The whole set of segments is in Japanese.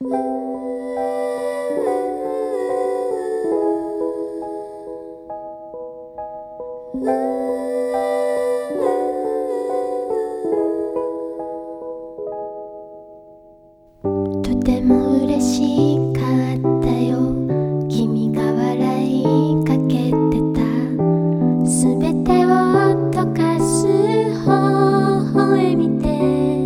とても嬉しかったよ。君が笑いかけてた。すべてを溶かす微笑みで、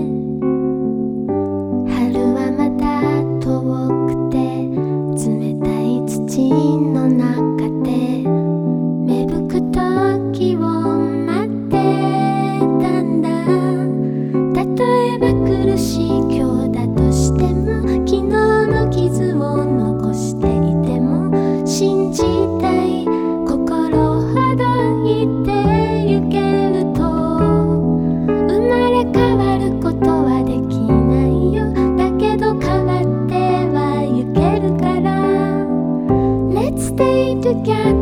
春はまだ遠くて冷たい土の中で芽吹く時を待ってたんだ。例えば苦しい今日だとしても、昨日の傷を残していても、信じたい心ほどいてゆけると、生まれ変わることはできないよ。だけど変わってはゆけるから。 Let's stay together